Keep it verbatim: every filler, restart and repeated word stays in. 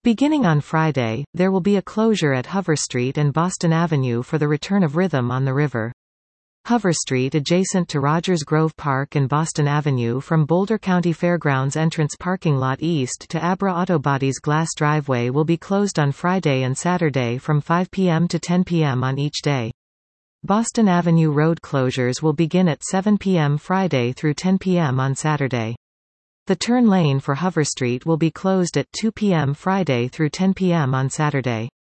Beginning on Friday, there will be a closure at Hover Street and Boston Avenue for the return of rhythm on the river. Hover Street, adjacent to Rogers Grove Park and Boston Avenue from Boulder County Fairgrounds entrance parking lot east to Abra Autobody's glass driveway, will be closed on Friday and Saturday from five p m to ten p m on each day. Boston Avenue road closures will begin at seven p m Friday through ten p m on Saturday. The turn lane for Hover Street will be closed at two p m Friday through ten p m on Saturday.